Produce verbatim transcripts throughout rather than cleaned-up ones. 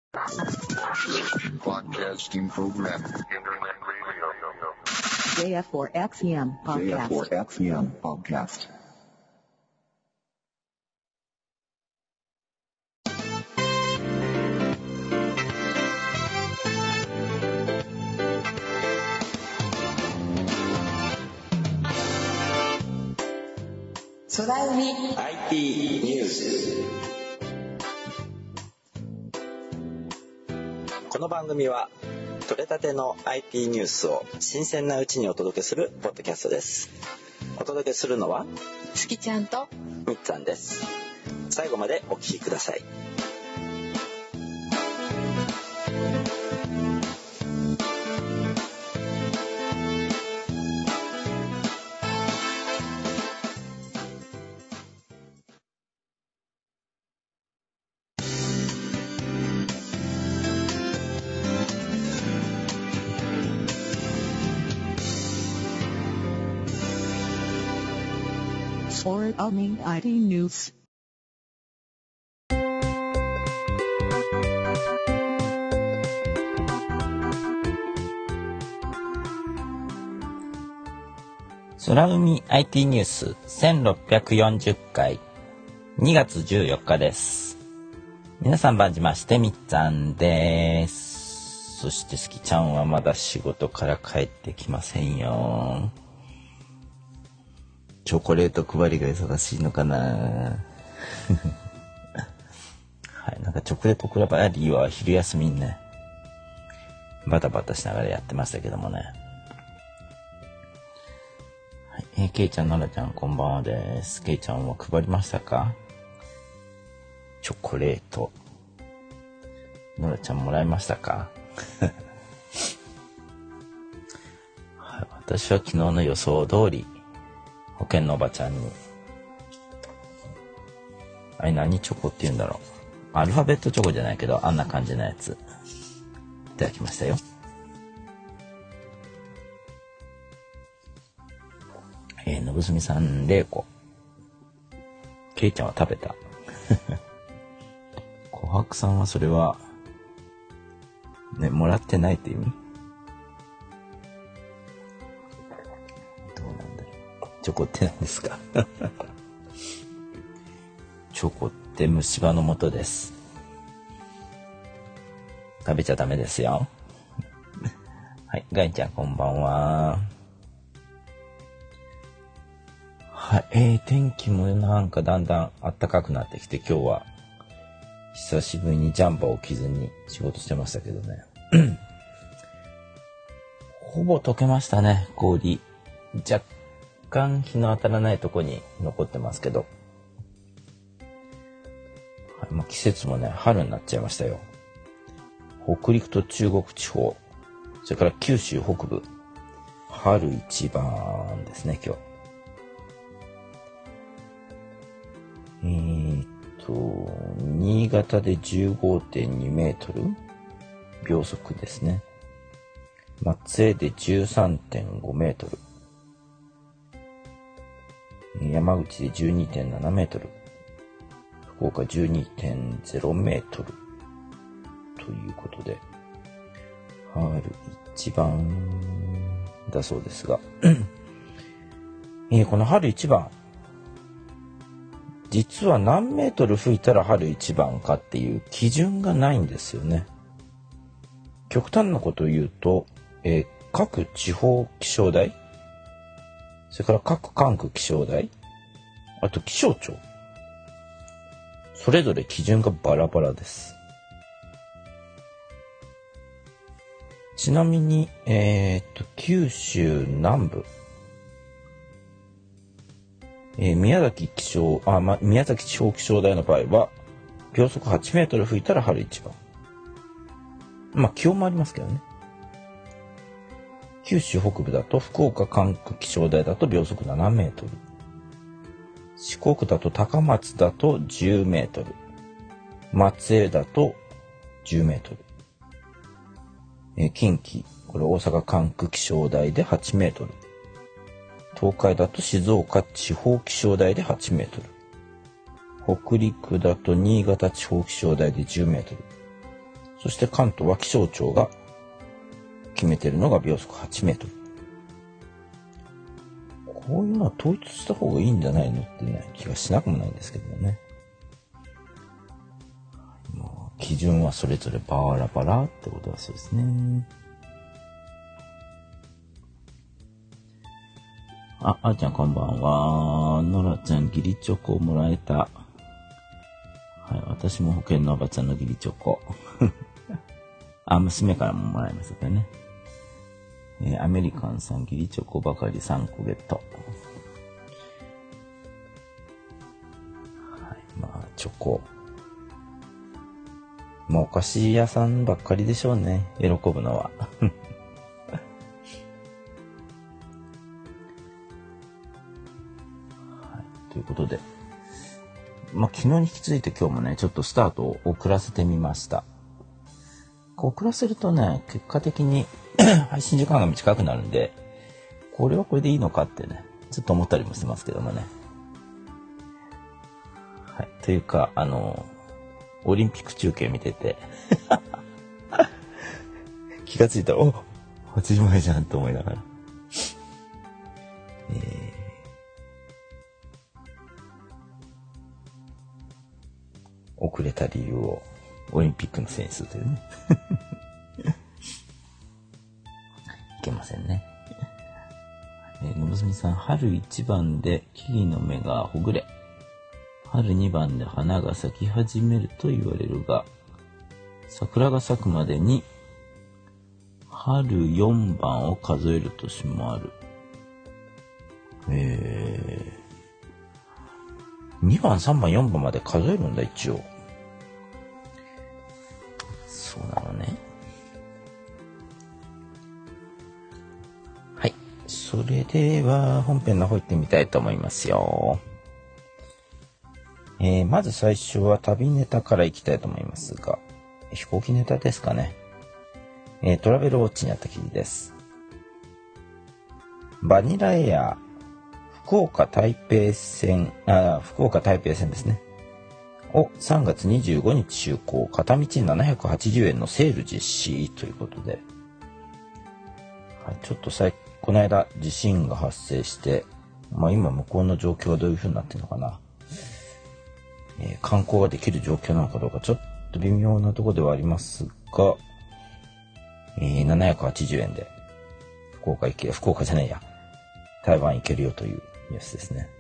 Broadcasting program. ジェイエフフォーエックスエムpodcast. ジェイエフフォーエックスエム podcast. 空海アイティー ニュース。この番組は取れたての アイティー ニュースを新鮮なうちにお届けするポッドキャストです。お届けするのはすきちゃんとみっつぁんです。最後までお聞きください。 空海 アイティー ニュース。 空海 アイティー ニュースせんろっぴゃくよんじゅっかいにがつじゅうよっかです。皆さん番じましてみっつぁんです。そしてすきちゃんはまだ仕事から帰ってきませんよ。チョコレート配りが忙しいのかなはい、なんかチョコレート配りは昼休みにねバタバタしながらやってましたけどもね。はい、えー、けいちゃん、のらちゃんこんばんはです。けいちゃんは配りましたか？チョコレートのらちゃんもらいましたか？はい、私は昨日の予想通り保険のおばちゃんに、あれ何チョコって言うんだろう、アルファベットチョコじゃないけどあんな感じのやついただきましたよ。えー、のぶすみさんれいこ、けいちゃんは食べた琥珀さんはそれはねもらってないって意味？どうなんだろう、チョコって何ですかチョコって虫歯の元です。食べちゃダメですよはい、ガイちゃんこんばんは。はい、えー、天気もなんかだんだん暖かくなってきて、今日は久しぶりにジャンパーを着ずに仕事してましたけどねほぼ溶けましたね、氷。若干日の当たらないとこに残ってますけど、はい、まあ、季節もね春になっちゃいましたよ。北陸と中国地方、それから九州北部、春一番ですね今日。えーっと新潟で じゅうごてんにメートル秒速ですね。松江で じゅうさんてんごメートル、山口で じゅうにてんななメートル、福岡 じゅうにてんゼロメートルということで、春一番だそうですが、えー、この春一番、実は何メートル吹いたら春一番かっていう基準がないんですよね。極端なことを言うと、えー、各地方気象台、それから各管区気象台、あと気象庁、それぞれ基準がバラバラです。ちなみに、えー、っと九州南部、えー、宮崎気象あ、ま、宮崎地方気象台の場合は秒速はちメートル吹いたら春一番。まあ気温もありますけどね。九州北部だと福岡管区気象台だと秒速ななメートル、四国だと高松だとじゅうメートル、松江だとじゅうメートル、えー、近畿、これ大阪管区気象台ではちメートル、東海だと静岡地方気象台ではちメートル、北陸だと新潟地方気象台でじゅうメートル、 そして関東は気象庁が決めてるのが秒速はちメートル。こういうのは統一した方がいいんじゃないのってね、気がしなくもないんですけどもね。もう基準はそれぞれバラバラってことだそうですね。あ、あーちゃんこんばんは。のらちゃんギリチョコをもらえた。はい、私も保険のおばちゃんのギリチョコ。あ、娘からももらいましたけどね。えー、アメリカンさんギリチョコばかりさんこゲット。はい、まあチョコ。まあお菓子屋さんばっかりでしょうね。喜ぶのは。ということで、まあ、昨日に引き続いて今日もね、ちょっとスタートを遅らせてみました。遅らせるとね、結果的に配信時間が短くなるんで、これはこれでいいのかってね、ちょっと思ったりもしてますけどもね。はい。というか、あの、オリンピック中継見てて、気がついたら、おはちじまえじゃんと思いながら。えー遅れた理由をオリンピックのせいにするというね。いけませんね。えー、のぶすみさん、春一番で木々の芽がほぐれ、春二番で花が咲き始めると言われるが、桜が咲くまでに春四番を数える年もある。えーにばん、さんばん、よんばんまで数えるんだ、一応。そうなのね。はい。それでは、本編の方行ってみたいと思いますよ。えー、まず最初は旅ネタから行きたいと思いますが、飛行機ネタですかね。えー、トラベルウォッチにあった記事です。バニラエア福岡台北線、あ、福岡台北線ですね。をさんがつにじゅうごにち就航、片道ななひゃくはちじゅうえんのセール実施ということで、はい、ちょっとさいこの間地震が発生して、まあ今向こうの状況はどういう風になってるのかな、えー、観光ができる状況なのかどうかちょっと微妙なところではありますが、えー、ななひゃくはちじゅうえんで福岡行け、福岡じゃないや、台湾行けるよというニュースですね。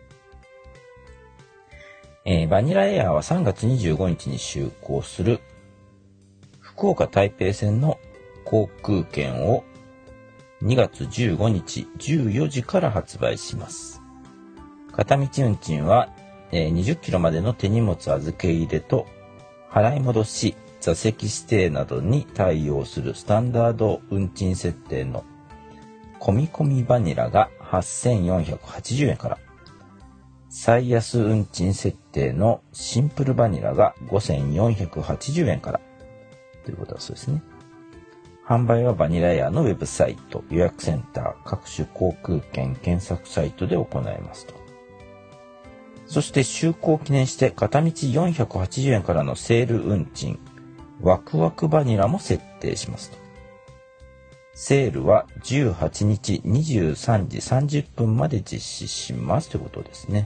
えー、バニラエアはさんがつにじゅうごにちに就航する福岡台北線の航空券をにがつじゅうごにちじゅうよじから発売します。片道運賃は、えー、にじゅっキロまでの手荷物預け入れと払い戻し、座席指定などに対応するスタンダード運賃設定の込み込みバニラがはっせんよんひゃくはちじゅうえんから、最安運賃設定のシンプルバニラがごせんよんひゃくはちじゅうえんからということだそうですね。販売はバニラエアのウェブサイト、予約センター、各種航空券検索サイトで行いますと。そして就航を記念して片道よんひゃくはちじゅうえんからのセール運賃、ワクワクバニラも設定しますと。セールはじゅうはちにちにじゅうさんじさんじゅっぷんまで実施しますということですね。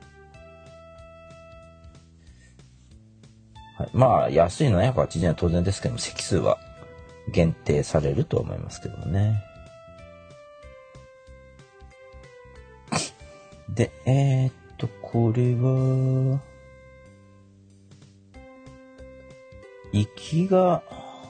はい、まあ安いななひゃくはちじゅうえんは当然ですけども、席数は限定されると思いますけどもね。で、えー、っとこれは行きが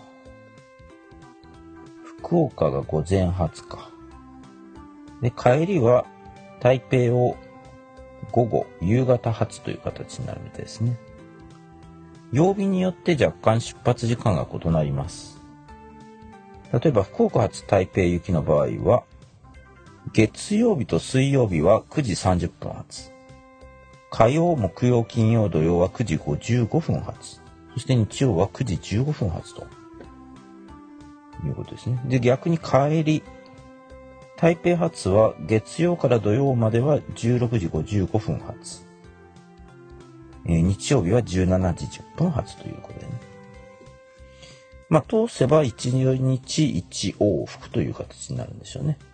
福岡が午前発か。で、帰りは台北を午後、夕方発という形になるみたいですね。曜日によって若干出発時間が異なります。例えば福岡発台北行きの場合は、月曜日と水曜日はくじさんじゅっぷん発。火曜、木曜、金曜、土曜はくじごじゅうごふん発。そして日曜はくじじゅうごふん発ということですね。で、逆に帰り、台北発は月曜から土曜まではじゅうろくじごじゅうごふん発。えー、日曜日はじゅうしちじじゅっぷん発ということでね。 まあ、通せばいちにちいち往復という形になるんでしょうね。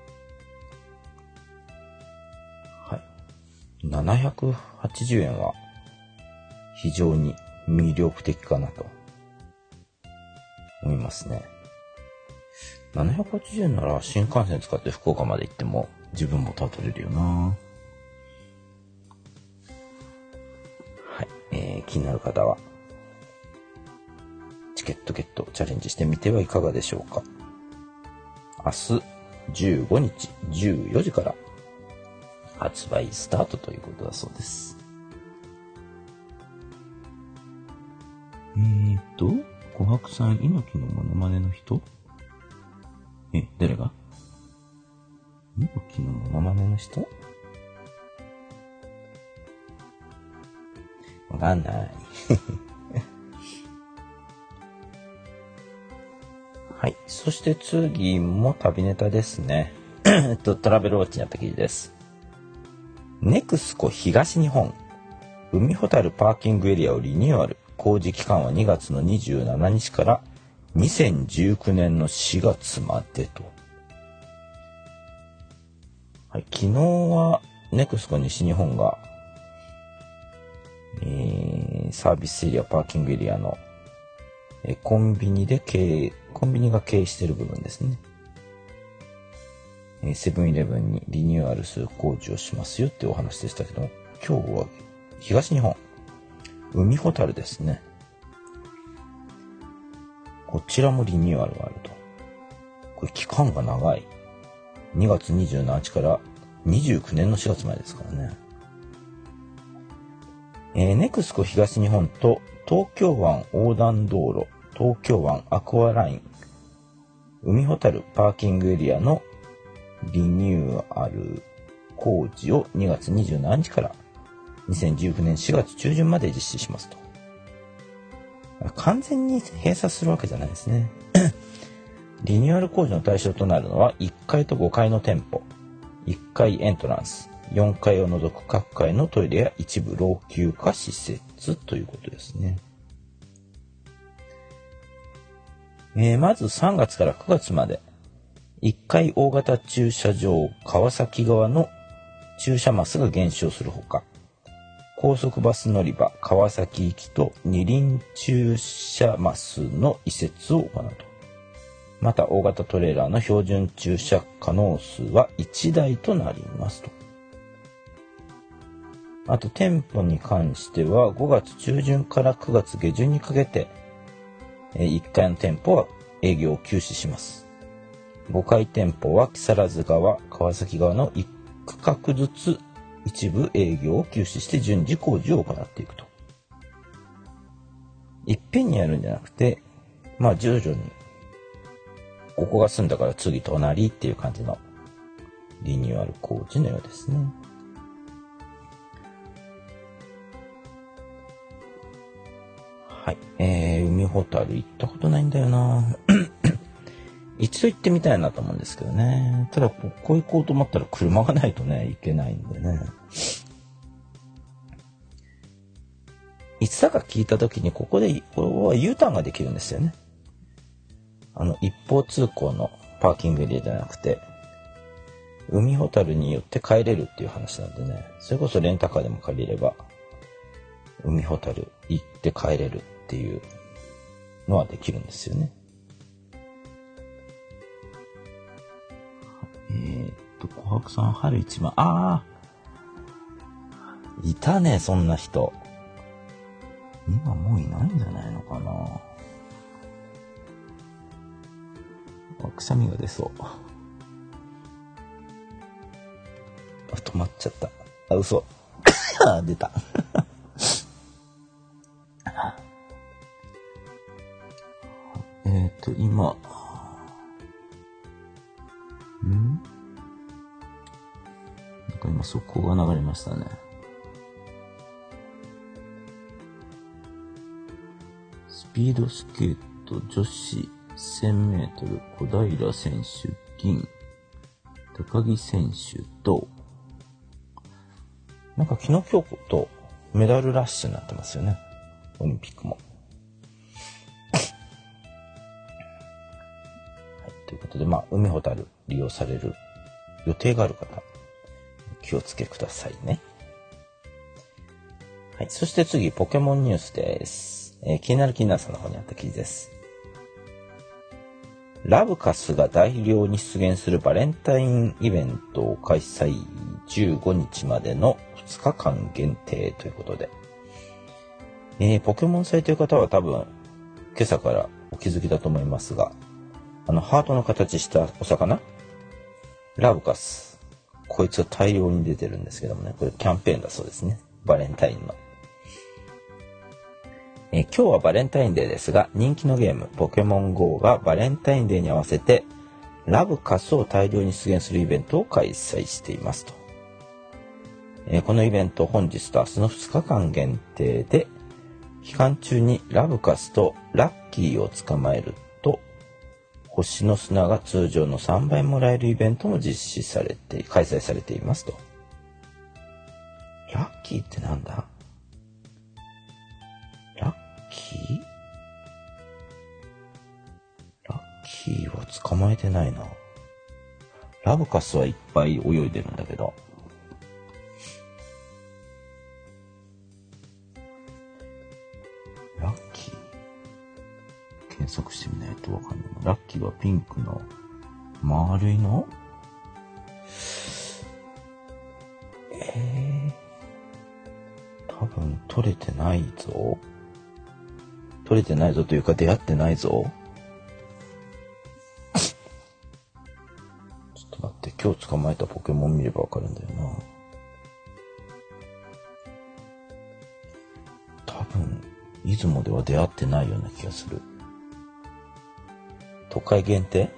はい。ななひゃくはちじゅうえんは非常に魅力的かなと思いますね。ななひゃくはちじゅうえんなら新幹線使って福岡まで行っても自分もたどれるよな。はい。えー、気になる方はチケットゲットチャレンジしてみてはいかがでしょうか。明日じゅうごにちじゅうよじから発売スタートということだそうです。えーっと、琥珀さん、猪木のモノマネの人？え、誰が？猪木のモノマネの人？わかんない。はい。そして次も旅ネタですね。えっと、トラベルウォッチにあった記事です。ネクスコ東日本、海ほたるパーキングエリアをリニューアル。工事期間はにがつのにじゅうしちにちからにせんじゅうきゅうねんのしがつまでと。はい。昨日はネクスコ西日本が、えー、サービスエリア、パーキングエリアのえコンビニで経営、コンビニが経営している部分ですね。セブンイレブンにリニューアルする工事をしますよっていうお話でしたけども、今日は東日本、海ほたるですね。こちらもリニューアルがあると。これ期間が長い。にがつにじゅうしちにちからにじゅうきゅうねんのしがつまでですからね。えー、ネクスコ東日本と東京湾横断道路、東京湾アクアライン、海ほたるパーキングエリアのリニューアル工事をにがつにじゅうしちにちからにせんじゅうきゅうねんしがつちゅうじゅんまで実施しますと。完全に閉鎖するわけじゃないですね。リニューアル工事の対象となるのは、いっかいとごかいの店舗、いっかいエントランス、よんかいを除く各階のトイレや一部老朽化施設ということですね。えー、まずさんがつからくがつまで、いっかい大型駐車場川崎側の駐車マスが減少するほか、高速バス乗り場川崎行きと二輪駐車マスの移設を行うと。また大型トレーラーの標準駐車可能数はいちだいとなりますと。あと店舗に関してはごがつちゅうじゅんからくがつげじゅんにかけていっかいの店舗は営業を休止します。ごかい店舗は木更津側、川崎側のいっくかくずつ一部営業を休止して順次工事を行っていくと。いっぺんにやるんじゃなくて、まあ徐々にここが済んだから次隣っていう感じのリニューアル工事のようですね。はい。えー、海ほたる行ったことないんだよな。一度行ってみたいなと思うんですけどね。ただ、ここ行こうと思ったら車がないとね、行けないんでね。いつだか聞いたときに、ここで、ここは U ターンができるんですよね。あの、一方通行のパーキングエリアじゃなくて、海ほたるによって帰れるっていう話なんでね。それこそレンタカーでも借りれば、海ほたる行って帰れるっていうのはできるんですよね。えー、っと、琥珀さん、春一番、ああいたね、そんな人。今もういないんじゃないのかな。くしゃみが出そう。あ、止まっちゃった。あ、嘘。出た。えっと、今、んなんか今速報が流れましたね。スピードスケート女子せんメートル小平選手銀、高木選手と、なんか昨日今日とメダルラッシュになってますよね。オリンピックも。 ということで、まあ、海ほたる利用される予定がある方、気をつけくださいね。はい。そして次、ポケモンニュースです。えー、気になる気になるさんの方にあった記事です。ラブカスが大量に出現するバレンタインイベントを開催じゅうごにちまでのふつかかん限定ということで、えー、ポケモンされている方は多分今朝からお気づきだと思いますが、あのハートの形したお魚ラブカス、こいつは大量に出てるんですけどもね、これキャンペーンだそうですね。バレンタインの、えー、今日はバレンタインデーですが、人気のゲームポケモン ゴー がバレンタインデーに合わせてラブカスを大量に出現するイベントを開催していますと。えー、このイベント本日と明日のふつかかん限定で、期間中にラブカスとラッキーを捕まえると星の砂が通常のさんばいもらえるイベントも実施されて開催されていますと。ラッキーってなんだ？ラッキー？ラッキーは捕まえてないな。ラブカスはいっぱい泳いでるんだけど。ラッキー検索してみないとわかんないな。ラッキーはピンクの丸いの？えー、多分取れてないぞ。取れてないぞというか出会ってないぞ。ちょっと待って、今日捕まえたポケモン見ればわかるんだよな。多分出雲では出会ってないような気がする。都会限定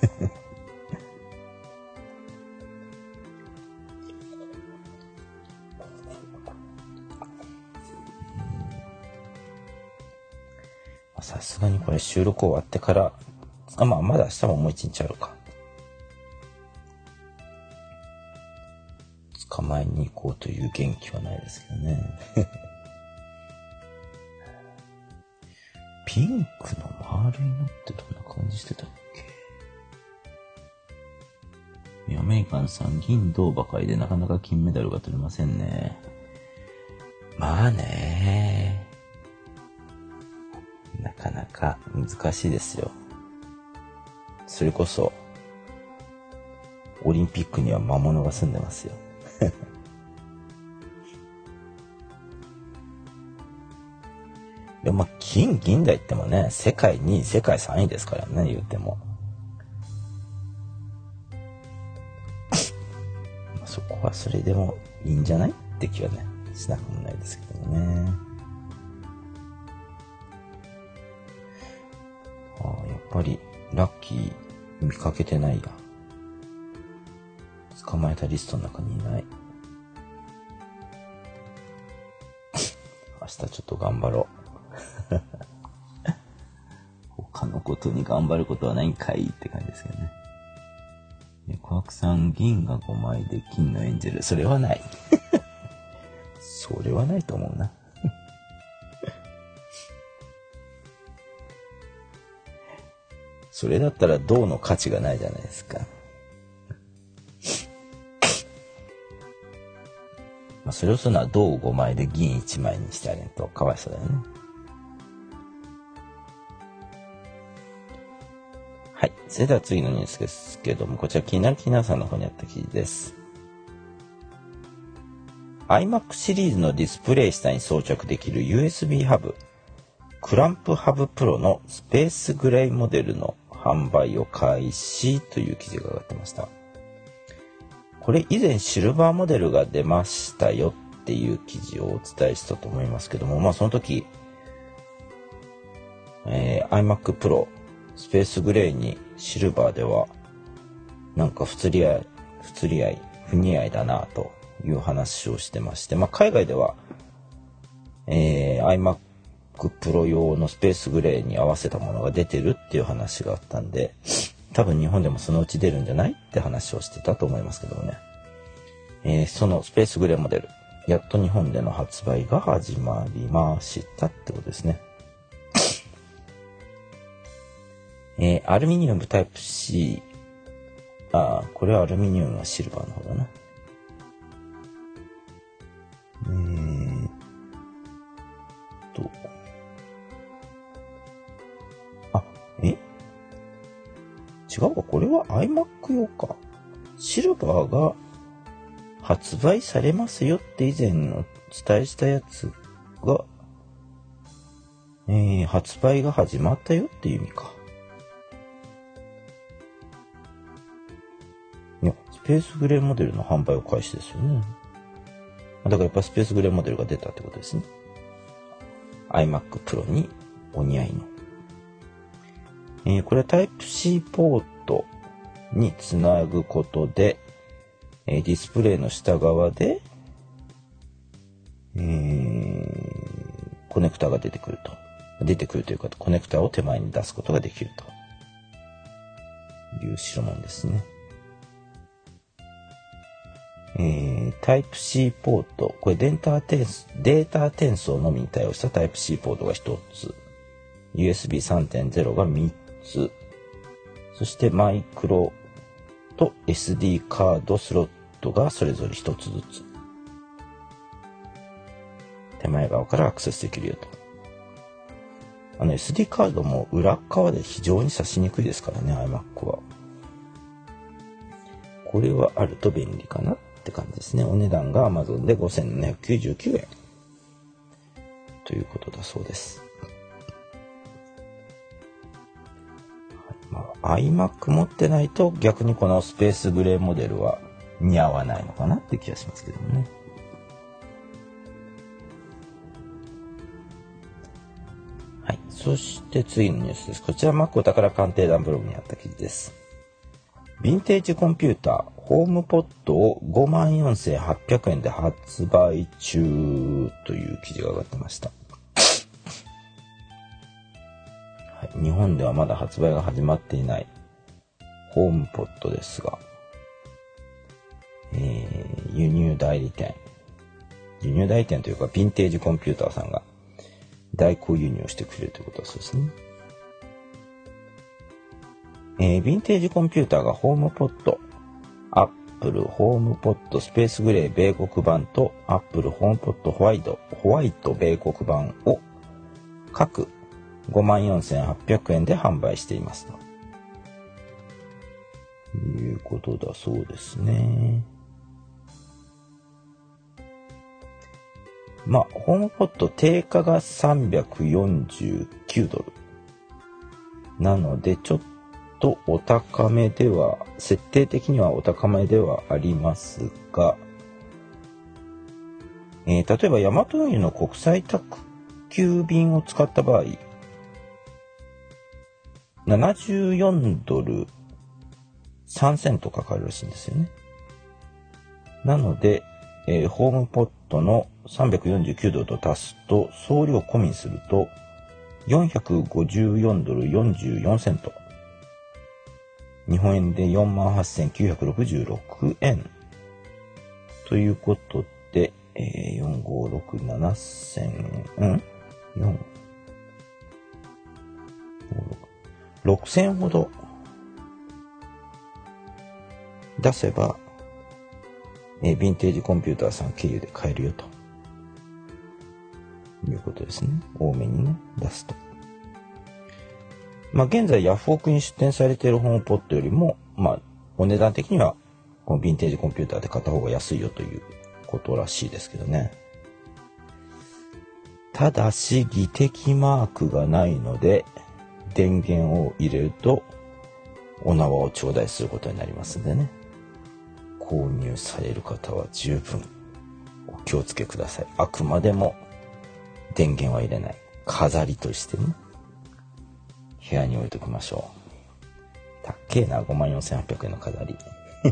さすがにこれ収録終わってから、あ、まあまだ明日ももう一日あるか。捕まえに行こうという元気はないですけどね。ピンクの丸いのってどんな感じしてたっけ？アメリカンさん、銀銅ばかりでなかなか金メダルが取れませんね。まあね、なかなか難しいですよ。それこそオリンピックには魔物が住んでますよ。でもまあ金銀だ言ってもね、世界にい、世界さんいですからね、言っても。そこはそれでもいいんじゃないって気はね、しなくもないですけどもね。ああ、やっぱりラッキー見かけてないや。捕まえたリストの中にいない。明日ちょっと頑張ろう。他のことに頑張ることはないんかいって感じですけどね。小悪さん、銀がごまいで金のエンジェル。それはない。それはないと思うな。それだったら銅の価値がないじゃないですか。まあそれをするのは銅ごまいで銀いちまいにしてあげるとかわいそうだよね。はい。それでは次のニュースですけども、こちら気になる気になるさんの方にあった記事です。iMac シリーズのディスプレイ下に装着できる ユーエスビー ハブ、クランプハブプロのスペースグレイモデルの販売を開始という記事が上がってました。これ以前シルバーモデルが出ましたよっていう記事をお伝えしたと思いますけども、まあその時、えー、iMac Pro スペースグレイにシルバーではなんか不釣り合い、不釣り合い、不似合いだなという話をしてまして、まあ海外では、えー、iMac Pro 用のスペースグレイに合わせたものが出てるっていう話があったんで、多分日本でもそのうち出るんじゃないって話をしてたと思いますけどもね。えー、そのスペースグレーモデル、やっと日本での発売が始まりましたってことですね。 えー、アルミニウムタイプ C。あ、これはアルミニウムはシルバーの方だな。えーっと。あ、え違うか、これは iMac 用か。シルバーが発売されますよって以前の伝えしたやつが、えー、発売が始まったよっていう意味か。いや、スペースグレーモデルの販売を開始ですよね。だからやっぱスペースグレーモデルが出たってことですね。iMac Pro にお似合いの。えー、これはタイプ C ポートにつなぐことで、えー、ディスプレイの下側で、えー、コネクタが出てくると。出てくるというか、コネクタを手前に出すことができるという代物ですね。えー、タイプ C ポート、これデータ転送、データ転送のみに対応したタイプ C ポートがひとつ、ユーエスビーさんてんゼロ がみっつ、そしてマイクロと エスディー カードスロットがそれぞれひとつずつ、手前側からアクセスできるよと。あの エスディー カードも裏側で非常に差しにくいですからね、iMac は。これはあると便利かなって感じですね。お値段が Amazon でごせんななひゃくきゅうじゅうきゅうえんということだそうです。まあ、iMac 持ってないと逆にこのスペースグレーモデルは似合わないのかなって気がしますけどね。はい。そして次のニュースです。こちら Mac お宝鑑定団ブログにあった記事です。ヴィンテージコンピューターホームポットを ごまんよんせんはっぴゃくえんで発売中という記事が上がってました。はい、日本ではまだ発売が始まっていないホームポットですが、えー、輸入代理店、輸入代理店というかヴィンテージコンピューターさんが代行輸入をしてくれるということだそうですね。えー、ヴィンテージコンピューターがホームポット、アップルホームポットスペースグレー米国版とアップルホームポットホワイト、ホワイト米国版を各 ごまんよんせんはっぴゃくえんで販売していますということだそうですね。まあ、ホームポット定価がさんびゃくよんじゅうきゅうドル。なので、ちょっとお高めでは、設定的にはお高めではありますが、えー、例えばヤマト運輸の国際宅急便を使った場合、ななじゅうよんドルさんセントかかるらしいんですよね。なので、えー、ホームポットのさんびゃくよんじゅうきゅうドルと足すと送料込みにするとよんひゃくごじゅうよんドルよんじゅうよんセント、日本円で よんまんはっせんきゅうひゃくろくじゅうろくえんということで、えー、よんごろくななせんうんよんろくせんほど出せば、えー、ヴィンテージコンピューターさん経由で買えるよということですね。多めにね、出すと。まあ現在ヤフオクに出店されているホームポットよりも、まあお値段的にはこのヴィンテージコンピューターで買った方が安いよということらしいですけどね。ただし技的マークがないので、電源を入れるとお縄を頂戴することになりますんでね。購入される方は十分お気をつけください。あくまでも電源は入れない。飾りとしてね、部屋に置いときましょう。たっけえな、ごまんよんせんはっぴゃくえんの飾り。はい、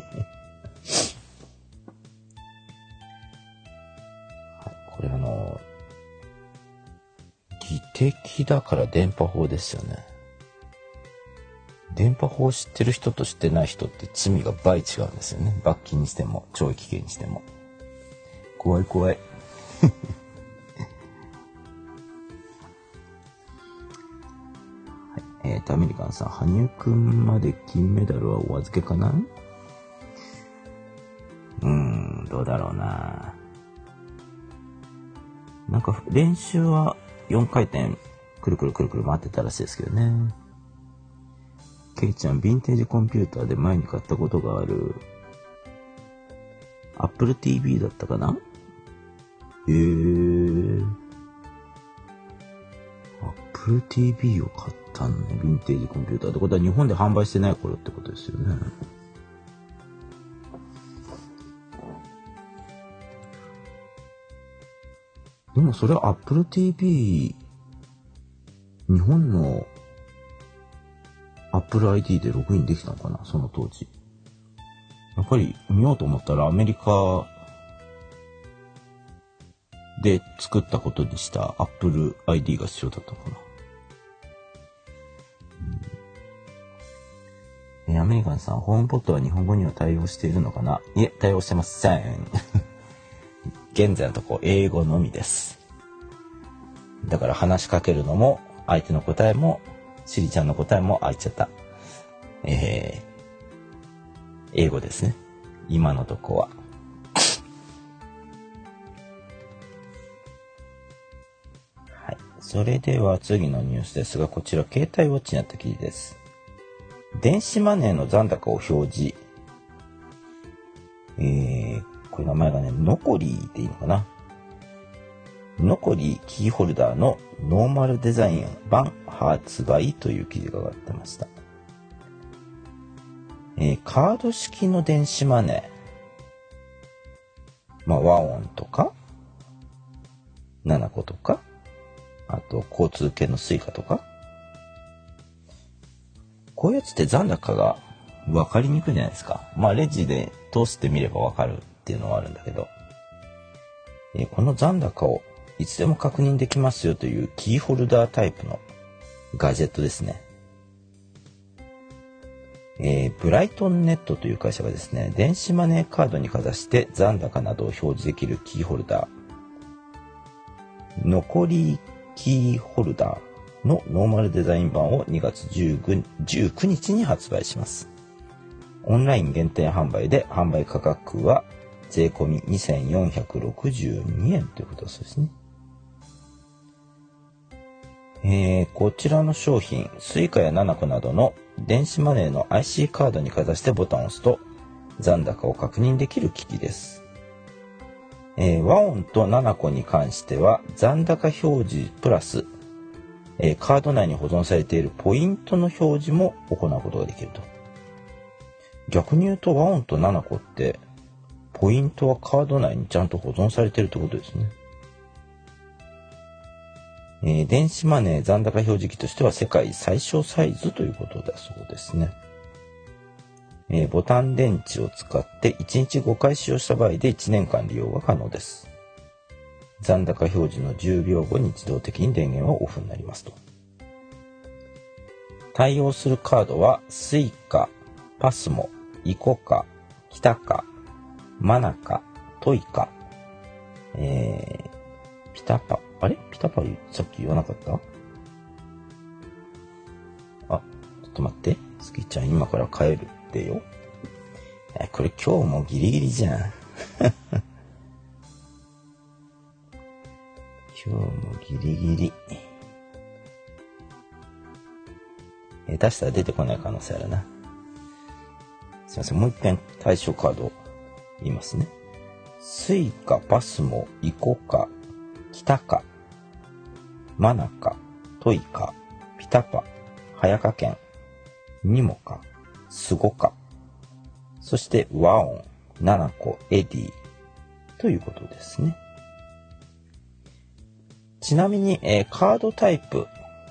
これあの、技的だから電波法ですよね。電波法を知ってる人と知ってない人って罪が倍違うんですよね。罰金にしても懲役刑にしても。怖い怖い。はい、えー、 てアメリカンさん、羽生くんまで金メダルはお預けかな？うーん、どうだろうな。なんか練習はよんかい転くるくるくるくる回ってたらしいですけどね。ケイちゃん、ヴィンテージコンピューターで前に買ったことがある Apple ティーブイ だったかな？へー。Apple ティーブイ を買ったのね、ヴィンテージコンピューターってことは日本で販売してない頃ってことですよね。でもそれは Apple ティーブイ、日本の Apple アイディー でログインできたのかな、その当時。やっぱり見ようと思ったらアメリカで作ったことにした Apple アイディー が必要だったのかな。うん、えアメリカンさん、ホームポットは日本語には対応しているのかな？いえ、対応してません。現在のところ英語のみです。だから話しかけるのも相手の答えもシリちゃんの答えもあいちゃった、えー、英語ですね、今のとこは。はい、それでは次のニュースですが、こちら携帯ウォッチにあった記事です。電子マネーの残高を表示、えー、これ名前がね、ノコリーっていいのかな、ノコリーキーホルダーのノーマルデザイン版発売という記事が上がってました。えー、カード式の電子マネー、まあ、ワオンとかナナコとか、あと交通系のスイカとか、こういうやつって残高が分かりにくいじゃないですか。まあレジで通してみれば分かるっていうのはあるんだけど、えー、この残高をいつでも確認できますよというキーホルダータイプのガジェットですね。えー、ブライトンネットという会社がですね、電子マネーカードにかざして残高などを表示できるキーホルダー、ノコリーキーホルダーのノーマルデザイン版をにがつじゅうくにちに発売します。オンライン限定販売で販売価格は税込みにせんよんひゃくろくじゅうにえんということそうですね。えー、こちらの商品、スイカやナナコなどの電子マネーの アイシー カードにかざしてボタンを押すと残高を確認できる機器です。えー、ワオンとナナコに関しては残高表示プラス、えー、カード内に保存されているポイントの表示も行うことができると。逆に言うとワオンとナナコってポイントはカード内にちゃんと保存されているってことですね。えー、電子マネー残高表示器としては世界最小サイズということだそうですね。えー、ボタン電池を使っていちにちごかい使用した場合でいちねんかん利用が可能です。残高表示のじゅうびょうごに自動的に電源はオフになりますと。対応するカードはスイカ、パスモ、イコカ、キタカ、マナカ、トイカ、えー、ピタパ、あれピタパさっき言わなかった？あ、ちょっと待って。スキちゃん今から帰るってよ。え、これ今日もギリギリじゃん。今日もギリギリ。え、出したら出てこない可能性あるな。すいません。もう一遍対象カードを言いますね。スイカ、パスモ、イコカ、キタカ、マナカ、トイカ、ピタパ、ハヤカケン、ニモカ、スゴカ、そしてワオン、ナナコ、エディということですね。ちなみに、えー、カードタイプ、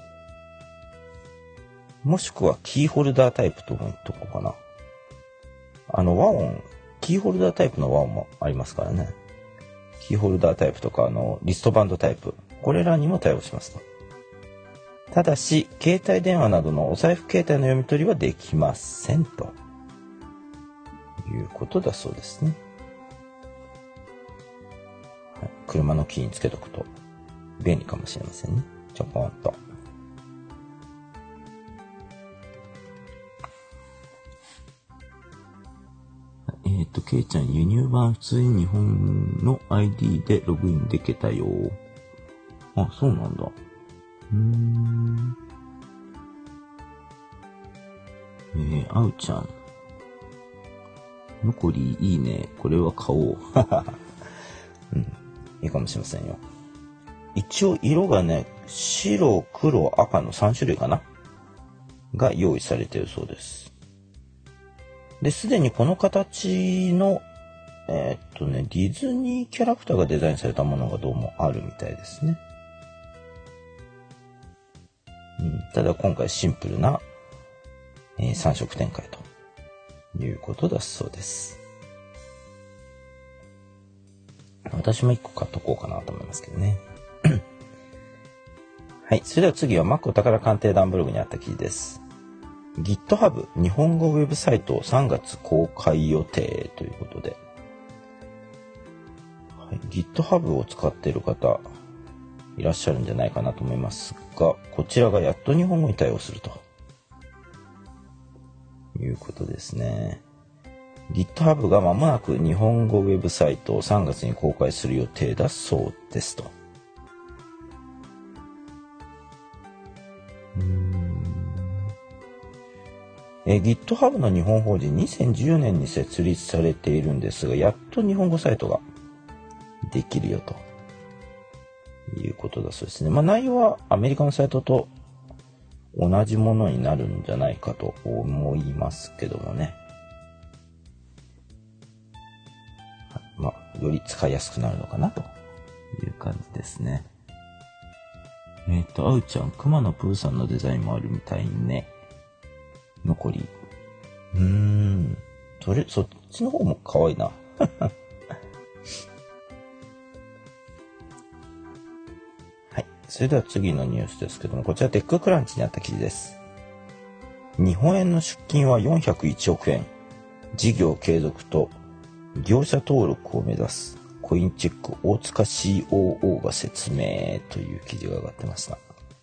もしくはキーホルダータイプと思っとこうかな。あの、ワオン、キーホルダータイプのワオンもありますからね。キーホルダータイプとか、あの、リストバンドタイプ。これらにも対応しますと。ただし、携帯電話などのお財布携帯の読み取りはできませんということだそうですね。はい、車のキーにつけとくと便利かもしれませんね。ちょこんと。 えっと、ケイちゃん、輸入版普通に日本の アイディー でログインできたよ。あ、そうなんだ。うーん。えー、あうちゃん。ノコリいいね。これは買おう。うん。いいかもしれませんよ。一応色がね、白、黒、赤のさん種類かなが用意されているそうです。で、すでにこの形の、えー、っとね、ディズニーキャラクターがデザインされたものがどうもあるみたいですね。うん、ただ今回シンプルな、えー、さん色展開ということだそうです。私もいっこ買っとこうかなと思いますけどね。はい。それでは次は Mac お宝鑑定団ブログにあった記事です。GitHub 日本語ウェブサイトさんがつ公開予定ということで。はい、GitHub を使っている方いらっしゃるんじゃないかなと思いますが、こちらがやっと日本語に対応するということですね。GitHub が間もなく日本語ウェブサイトをさんがつに公開する予定だそうですと。うーんえ GitHub の日本法人にせんじゅうねんに設立されているんですが、やっと日本語サイトができるよということだそうですね。まあ内容はアメリカのサイトと同じものになるんじゃないかと思いますけどもね。まあ、より使いやすくなるのかなという感じですね。えっと、あうちゃん、熊野プーさんのデザインもあるみたいね。残り。うーん。それ、そっちの方も可愛いな。はい。それでは次のニュースですけども、こちらテッククランチにあった記事です。日本円の出金はよんひゃくいちおくえん。事業継続と業者登録を目指す。コインチェック大塚 シーオーオー が説明という記事が上がってました。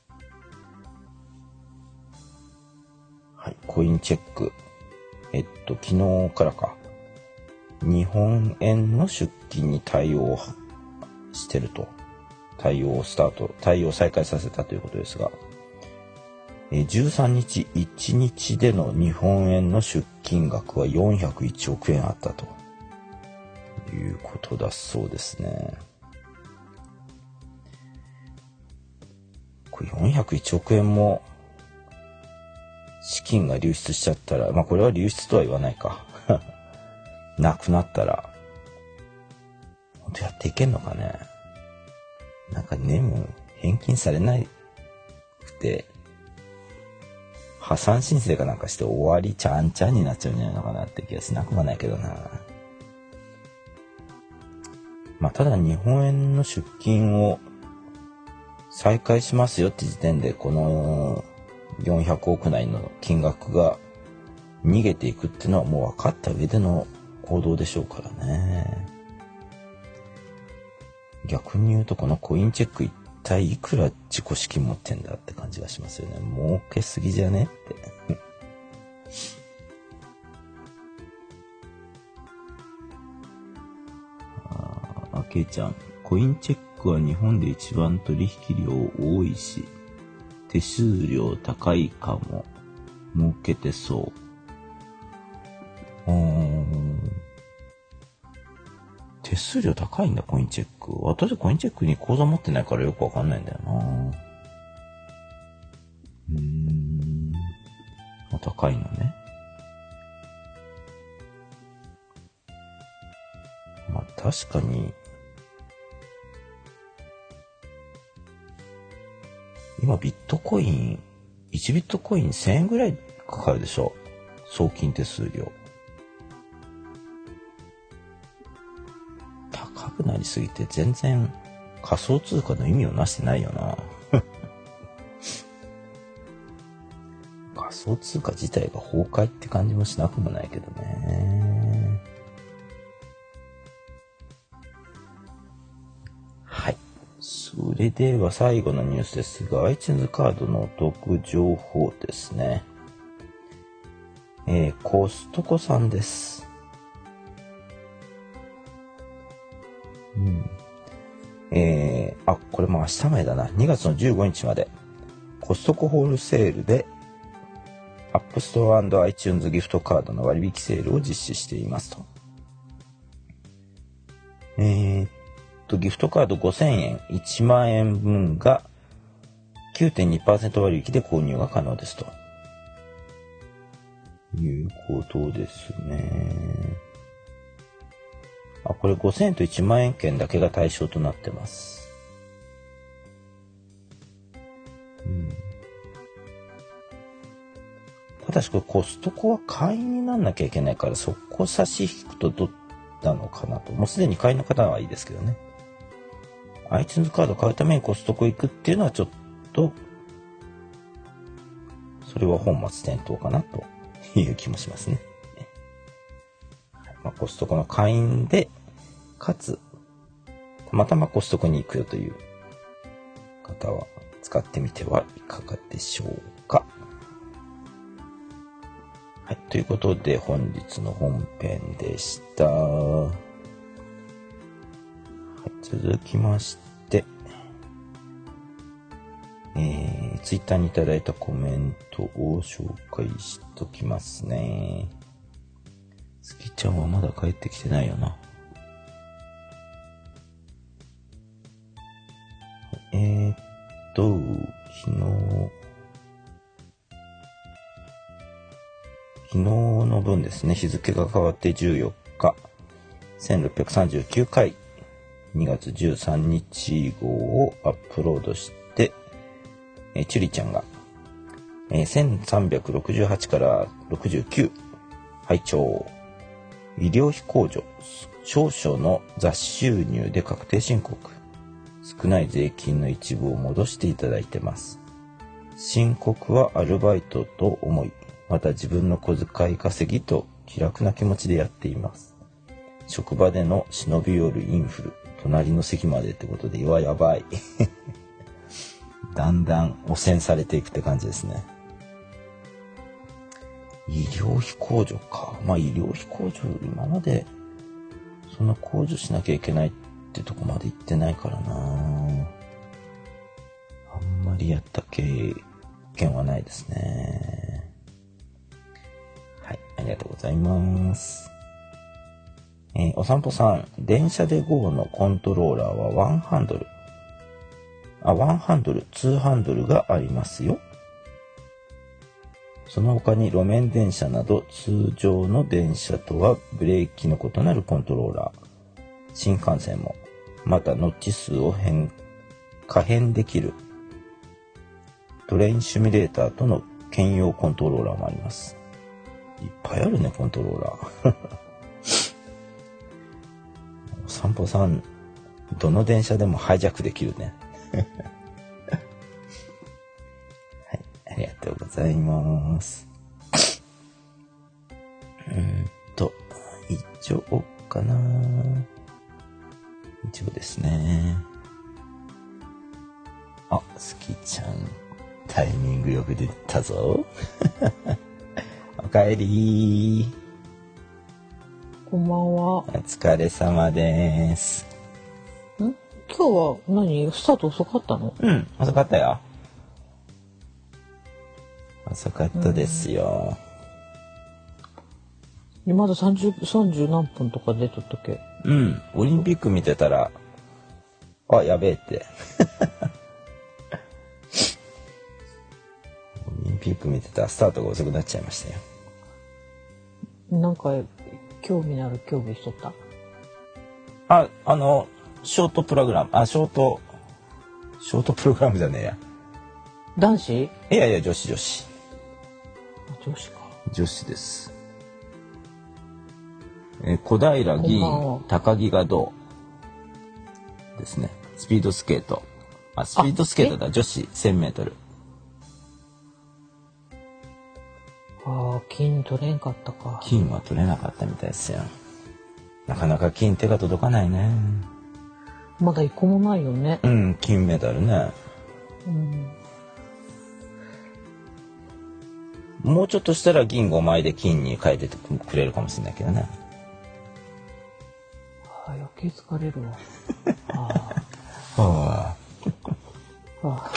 はい、コインチェック。えっと、昨日からか。日本円の出金に対応してると。対応スタート、対応再開させたということですが、えじゅうさんにちいちにちでの日本円の出金額はよんひゃくいちおくえんあったということだそうですね。これよんひゃくいちおくえんも資金が流出しちゃったら、まあこれは流出とは言わないか。なくなったら、本当やっていけんのかね。なんかね、もう返金されなくて、破産申請かなんかして終わりちゃんちゃんになっちゃうんじゃないのかなって気がしなくもないけどな。まあただ日本円の出金を再開しますよって時点でこのよんひゃくおく内の金額が逃げていくっていうのはもう分かった上での行動でしょうからね。逆に言うとこのコインチェック一体いくら自己資金持ってんだって感じがしますよね。儲けすぎじゃねってあけいちゃん、コインチェックは日本で一番取引量多いし手数料高いかも。儲けてそう。うーん。手数料高いんだ、コインチェック。私コインチェックに口座持ってないからよくわかんないんだよな。うーん。あ、高いのね。まあ確かに、今ビットコイン、いちビットコインせんえんぐらいかかるでしょ。送金手数料。高くなりすぎて全然仮想通貨の意味をなしてないよな。仮想通貨自体が崩壊って感じもしなくもないけどね。はい。それでは最後のニュースですが、iTunes カードのお得情報ですね。えー、コストコさんです。 えー、あ、これも明日前だな。にがつのじゅうごにちまで、コストコホールセールで、アップストア&アイチューンズ ギフトカードの割引セールを実施していますと。えーっと、ギフトカードごせんえん、いちまんえんぶんが きゅうてんにパーセント 割引で購入が可能ですと。いうことですね。あ、これごせんえんといちまんえん券だけが対象となってます。うん、ただしこれコストコは会員になんなきゃいけないから、そこ差し引くとどうなのかなと。もうすでに会員の方はいいですけどね。iTunes カード買うためにコストコ行くっていうのはちょっと、それは本末転倒かなという気もしますね。まあ、コストコの会員で、かつ、たまたまコストコに行くよという方は使ってみてはいかがでしょうか。はい、ということで本日の本編でした。はい、続きまして、えー、ツイッターにいただいたコメントを紹介しときますね。すきちゃんはまだ帰ってきてないよな。えー、っと、昨日、昨日の分ですね、日付が変わってじゅうよっか、せんろっぴゃくさんじゅうきゅうかい、にがつじゅうさんにち号をアップロードして、えー、チュリちゃんが、えー、せんさんびゃくろくじゅうはちからろくじゅうきゅう、拝聴。医療費控除、少々の雑収入で確定申告。少ない税金の一部を戻していただいてます。申告はアルバイトと思い、また自分の小遣い稼ぎと気楽な気持ちでやっています。職場での忍び寄るインフル、隣の席までってことで、うわ、やばい。だんだん汚染されていくって感じですね。医療費控除か。まあ医療費控除、今までそんな控除しなきゃいけないってとこまで行ってないからな。あんまりやった経験はないですね。はい、ありがとうございます。えー、お散歩さん、電車で ゴー のコントローラーはワンハンドル。あ、ワンハンドル、ツーハンドルがありますよ。その他に路面電車など通常の電車とはブレーキの異なるコントローラー。新幹線も、またノッチ数を変、可変できるトレインシミュレーターとの兼用コントローラーもあります。いっぱいあるね、コントローラー。お散歩さん、どの電車でもハイジャックできるね。ありがとうございます。うんと、以上かな。以上ですね。あ、すきちゃん、タイミングよく出たぞ。おかえり。 こんばんは。 お疲れ様です。 ん？今日は何？スタート遅かったの？ うん、遅かったよ。遅かったですよ。 うん、まださんじゅう、さんじゅう何分とか出とったっけ？ うん、オリンピック見てたら、あ、やべえって。オリンピック見てたらスタートが遅くなっちゃいましたよ。 なんか興味のある競技しとった？ あ、あの、ショートプログラム、あ、ショート、ショートプログラムじゃねえや。 男子？ いやいや、女子女子。 女子か。 女子です。えー、小平議員、高木がどうですね。スピードスケート。あ、スピードスケートだ、女子せんメートル。 ああ、金取れんかったか。 金は取れなかったみたいですよ。なかなか金手が届かないね。 まだ一個もないよね。 うん、金メダルね。 うん、 もうちょっとしたら銀ごまいで金に変えてくれるかもしれないけどね。 ああ、余計疲れるわ。あはあ、 は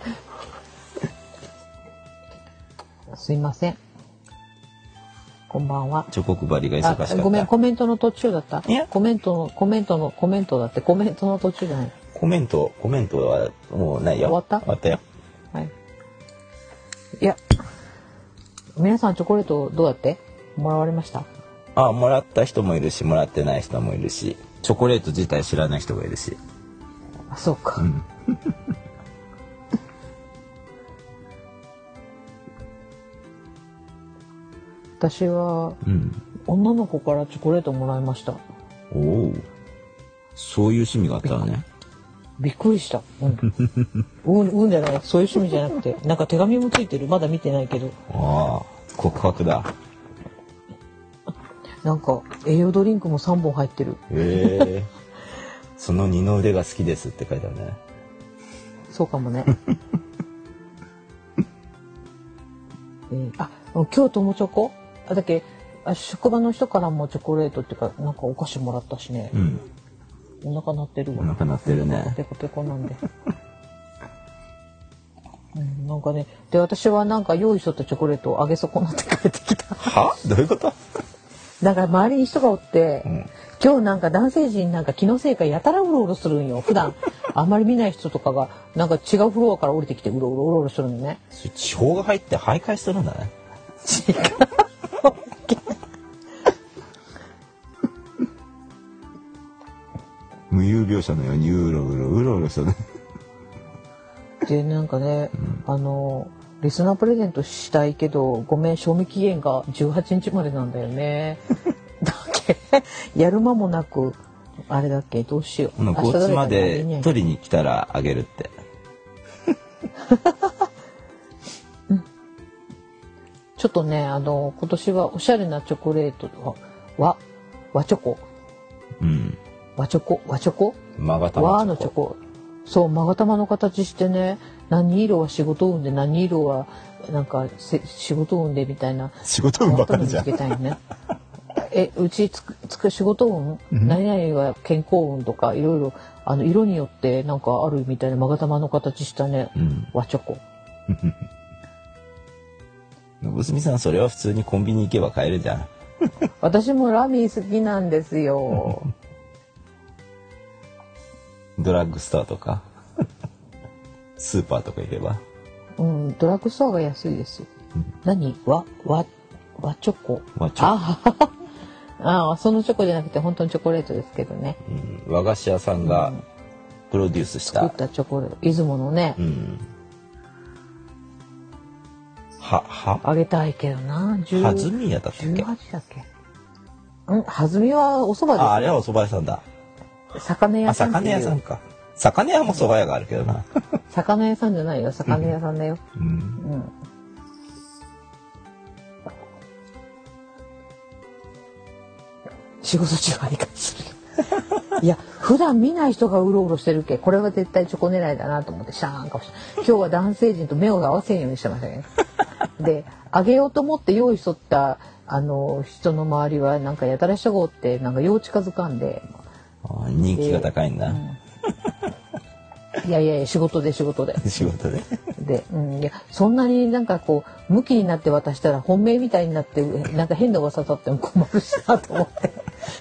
あ、すいません。こんばんは。 チョコ配りが忙しかった。 あ、ごめん、コメントの途中だった。 いやコメントのコメントのコメントだってコメントの途中じゃない。 コメントコメントはもうないよ。 終わった？ 終わったよ。 はい。いや、皆さんチョコレートどうやってもらわれました？ あ、もらった人もいるし、もらってない人もいるし、チョコレート自体知らない人がいるし。 あ、そうか。 うん私は、 うん、 女の子からチョコレートもらいました。 おお、そういう趣味があったのね。 びっくりした。うん、うん、うんじゃない、そういう趣味じゃなくて、なんか手紙もついてる。まだ見てないけど。 ああ、告白だ。 なんか栄養ドリンクもさんぼん入ってる。 へえ。その二の腕が好きですって書いてあるね。 そうかもね。えー、あ、今日友チョコ？あ、だっけ、あ、職場の人からもチョコレートっていうか、なんかお菓子もらったしね。 うん。 お腹鳴ってるわ。 お腹鳴ってるね。 ペコペコなんで。うん、なんかね、で私はなんか用意しとったチョコレートをあげ損なって帰ってきた。 は？どういうこと？ だから周りに人がおって、 うん、 今日なんか男性陣なんか気のせいかやたらうろうろするんよ。普段あんまり見ない人とかがなんか違うフロアから降りてきてうろうろうろうろするのね。 地方が入って徘徊するんだね。 違う。 無遊病者のようにうろうろうろうろするね。 でなんかね、うん、あのリスナープレゼントしたいけどごめん賞味期限がじゅうはちにちまでなんだよね。だっけやる間もなくあれだっけどうしよう。 ごがつまで取りに来たらあげるって。 うん、ちょっとねあの今年はおしゃれなチョコレートは和チョコ。 うん。 和チョコ和チョコ。 まがたま和のチョコ。そうまがたまの形してね、何色は仕事運で何色はなんか仕事運でみたいな。 仕事運ばかりじゃん。 つけたいね。えうちつくつく仕事運、うん、何々は健康運とかいろいろあの色によってなんかあるみたいなまがたまの形したね、うん、和チョコ。 のぶすみさんそれは普通にコンビニ行けば買えるじゃん。 私もラミー好きなんですよ。 ドラッグストアとかスーパーとか行けば、 うん、ドラッグストアが安いです。うん、何和和和チョコ。 和チョコ。 ああそのチョコじゃなくて本当にチョコレートですけどね。 うん、和菓子屋さんがプロデュースした、 うん、作ったチョコレート出雲のね。うん、 ははあげたいけどな。 はずみ屋だったっけ？ じゅうはちだっけ？うん、はずみはお蕎麦です、ね。 あ、あれはお蕎麦屋さんだ。 魚屋さん。 あ、魚屋さんか。魚屋も蕎麦屋があるけどな。 魚屋さんじゃないよ、魚屋さんだよ。うん。うん、仕事中は理解する。いや、普段見ない人がうろうろしてるけ、これは絶対チョコ狙いだなと思ってシャーンかもしれない。今日は男性陣と目を合わせんようにしてましたね。で、あげようと思って用意しとったあの人の周りはなんかやたらしとこうってなんかよう近づかんで。 あ、人気が高いんだ。うん、 いやいやいや仕事で仕事で。 仕事で。 で、うん、いやそんなになんかこう向きになって渡したら本命みたいになってなんか変な噂立っても困るしなと思って。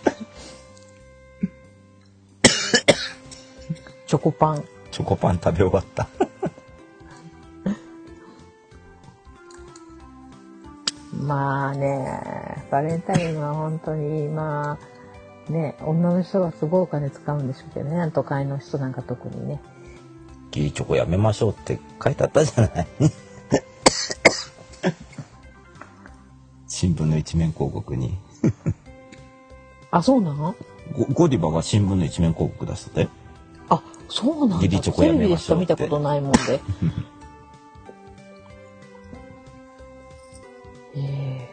チョコパン。 チョコパン食べ終わった。 まあね、バレンタインは本当にまあね、女の人がすごいお金使うんでしょうけどね、都会の人なんか特にね。 ギリチョコやめましょうって書いてあったじゃない。新聞の一面広告に。 あ、そうなの？ ゴ、ゴディバが新聞の一面広告出して。 あ、そうなんだ。 ギリチョコやめましょうって。 テレビでしか見たことないもんで。ええ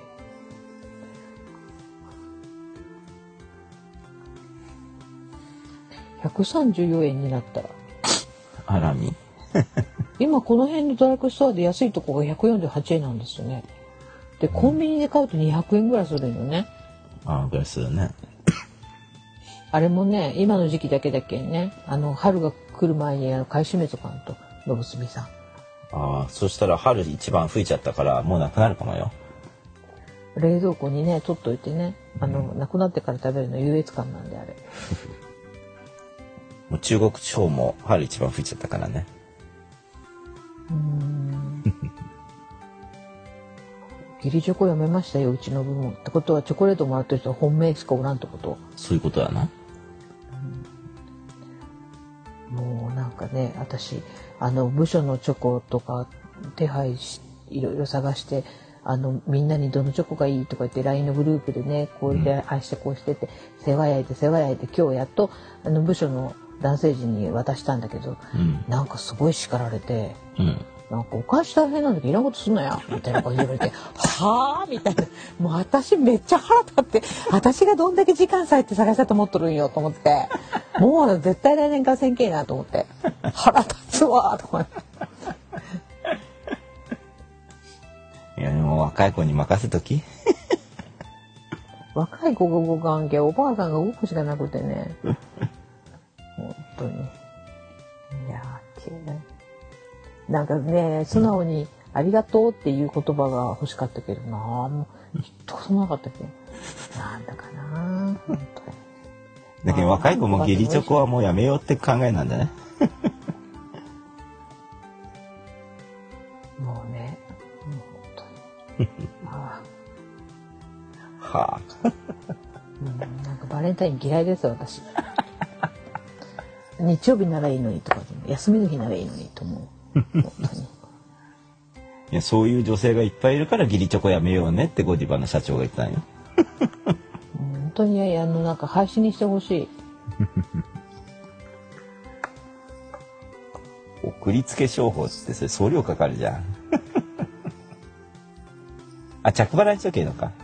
ー。ひゃくさんじゅうよえんになったら。 あらみ。 今この辺のドラッグストアで安いとこがひゃくよんじゅうはちえんなんですよね。で、コンビニで買うとにひゃくえんぐらいするよね。 ああ、ぐらいするね。 あれもね、今の時期だけだけね、あの春が来来る前にあの買い占めとかんとのぶすみさん。 ああ、そしたら春一番吹いちゃったからもうなくなるかもよ。 冷蔵庫にね取っといてね、あの、うん、なくなってから食べるの優越感なんであれ。 もう中国地方も春一番吹いちゃったからね。 うーん義理チョコやめましたようちの分も。ってことはチョコレートもらってる人は本命しかおらんってこと。 そういうことだな。 うん、もうなんかね、私あの部署のチョコとか手配しいろいろ探して、あのみんなにどのチョコがいいとか言って ライン のグループでね、こうやって愛してこうしてて、うん、世話焼いて世話焼いて今日やっとあの部署の男性陣に渡したんだけど、うん、なんかすごい叱られて、うん、なんかお返し大変なんだけどいらんことすんなよみたいな感じで言われてはあみたいな、もう私めっちゃ腹立って、私がどんだけ時間割いて探したと思っとるんよと思って、もう絶対来年からせんけえなと思って腹立つわと思って。 いやでも若い子に任せとき。 若い子が動かんけ、おばあさんが動くしかなくてね。本当に。いやー、なんかね、素直にありがとうっていう言葉が欲しかったけどな、もう一言もなかったけど、なんだかな、本当に。 だけど若い子も義理チョコはもうやめようって考えなんだね。 もうね、もう本当に。はあ。 はあ。 うん、なんかバレンタイン嫌いです私。日曜日ならいいのにとか、休みの日ならいいのにと思う。本当に。 いや、そういう女性がいっぱいいるから義理チョコやめようねってゴディバの社長が言ったんよ。 本当にあのなんか廃止にしてほしい。 送りつけ商法ってそれ送料かかるじゃん。あ、着払いしとけいいのか。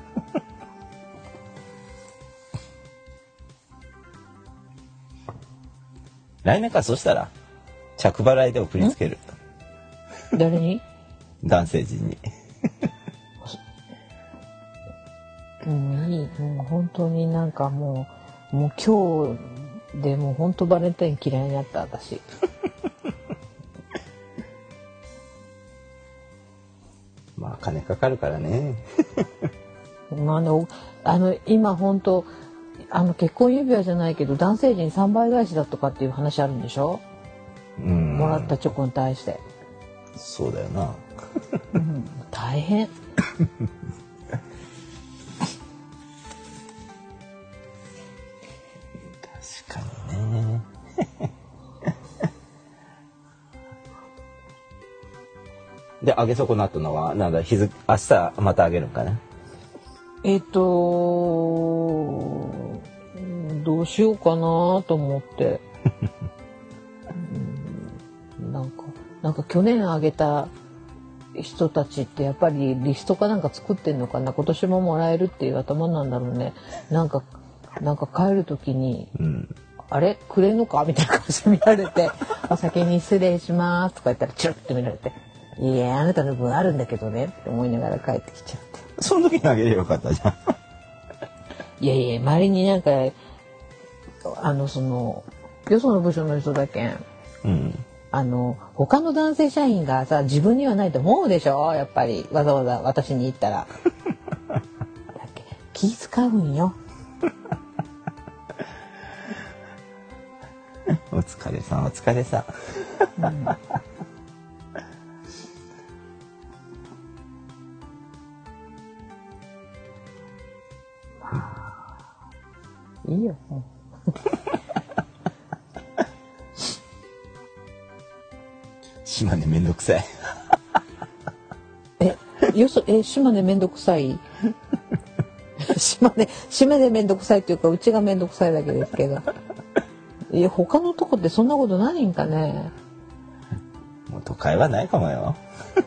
来年からそしたら着払いで送りつける。 誰に？ 男性陣に。 うん、いい、もう本当になんかもうもう今日でもう本当バレンタイン嫌いになった私。 まあ金かかるからね。 まあのあの今本当あの結婚指輪じゃないけど男性陣さんばい返しだとかっていう話あるんでしょ？うん。もらったチョコに対して。 そうだよな。 うん、大変。 確かにね。で、あげ損なったのはなんだ、日付明日またあげるんかな。 えっとどうしようかなと思って、うん、なんかなんか去年あげた人たちってやっぱりリストかなんか作ってんのかな、今年ももらえるっていう頭なんだろうね。なんかなんか帰る時に、うん、あれくれんのかみたいな感じで見られてお先に失礼しますとか言ったらチュッて見られて、いやあなたの分あるんだけどねって思いながら帰ってきちゃって。 その時にあげればよかったじゃん。 いやいや、周りになんかあのそのよその部署の人だけん、うん、あの他の男性社員がさ自分にはないと思うでしょ、やっぱりわざわざ私に言ったら。だけ気使うんよ。 お疲れさんお疲れさん。うんいいよ。 島根めんどくさい。 え、よそえ島根めんどくさい。島根島根めんどくさいっていうかうちがめんどくさいだけですけど。いや他のとこってそんなことないんかね。 もう都会はないかもよ。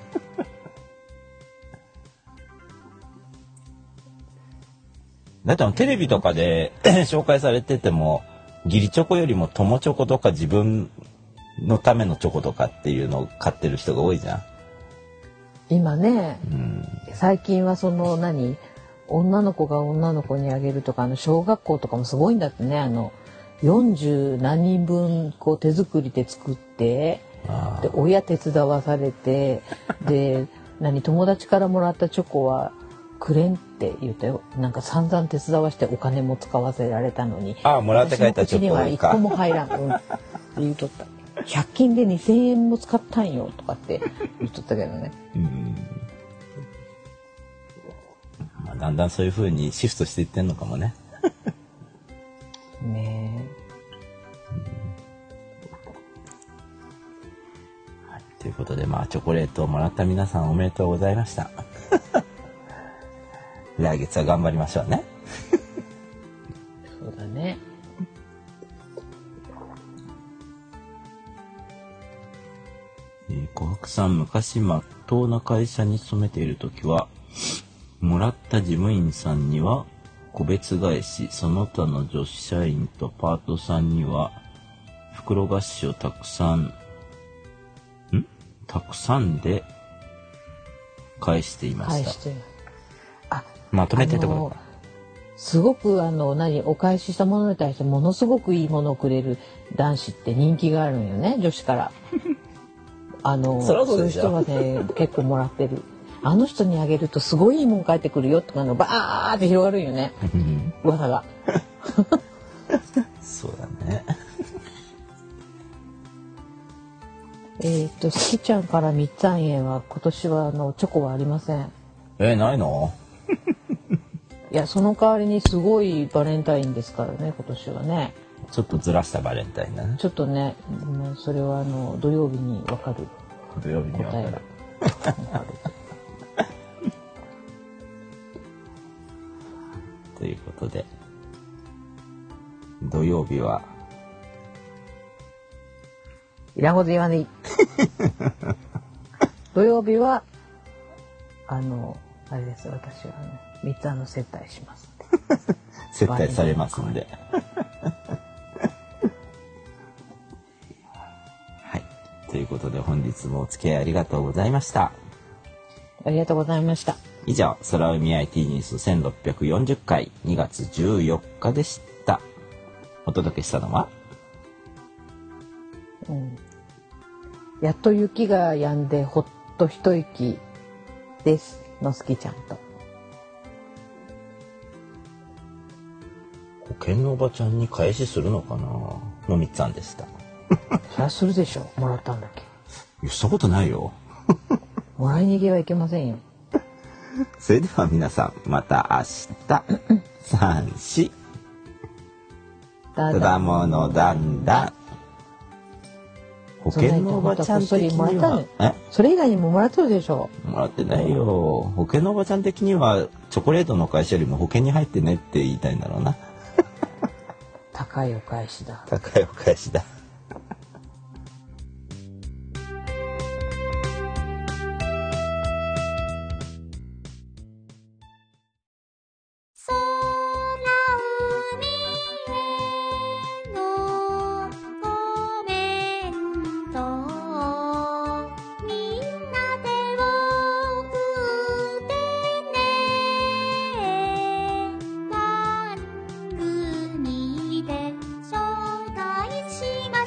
だってテレビとかで紹介されてても義理チョコよりも友チョコとか自分のためのチョコとかっていうのを買ってる人が多いじゃん今ね、うん、最近はその何女の子が女の子にあげるとかあの小学校とかもすごいんだってね、あのよんじゅう何人分こう手作りで作ってで親手伝わされてで何友達からもらったチョコはくれんって言ったよ。なんか散々手伝わしてお金も使わせられたのにああもらって帰ったチョコ私の口には一個も入らん、うん、って言うとったひゃく均でにせんえんも使ったんよとかって言っとったけどね。 うん、まあ、だんだんそういう風にシフトしていってんのかもね。 ねえ、はい、ということでまあチョコレートをもらった皆さんおめでとうございました。来月は頑張りましょうね。 そうだね。 えー、琥珀さん、昔まっとうな会社に勤めているときは、もらった事務員さんには個別返し、その他の女子社員とパートさんには袋菓子をたくさん、んたくさんで返していました。 返してる。あ、 まとめてってことか。 すごくあの何お返ししたものに対してものすごくいいものをくれる男子って人気があるんよね、女子から。あのそりゃそういうでしょ人はね結構もらってる。あの人にあげるとすごいいいもん返ってくるよとかのバーって広がるんよね。噂が。 そうだね。 えっとすきちゃんからみっつあん円は今年はあのチョコはありません。 えー、ないの？ いやその代わりにすごいバレンタインですからね今年はね。 ちょっとずらしたバレンタインだね。 ちょっとね、まあ、それはあの土曜日にわかる土曜日にわかる。 答えが。 ということで土曜日はいらんこと言わねえ。土曜日はあのあれです私はねみっつあの接待します。 接待されますんで。はい。ということで本日もお付き合いありがとうございました。 ありがとうございました。 以上、空海 アイティー ニュースせんろっぴゃくよんじゅっかいにがつじゅうよっかでした。お届けしたのは、 うん、やっと雪が止んでほっと一息です。のすきちゃんと。 保険のおばちゃんに返しするのかなのみっつあんでした。 そりゃするでしょ。もらったんだっけ。 いや、したことないよ。 もらい逃げはいけませんよ。 それでは皆さん、また明日。さん、し。ただものだんだん。保険のおばちゃん的には、 えそれ以外にももらってるでしょ。 もらってないよ。保険のおばちゃん的にはチョコレートの会社よりも保険に入ってねって言いたいんだろうな。 高いお返しだ。 高いお返しだ。 番組で紹介します。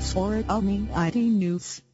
or Omni I T News.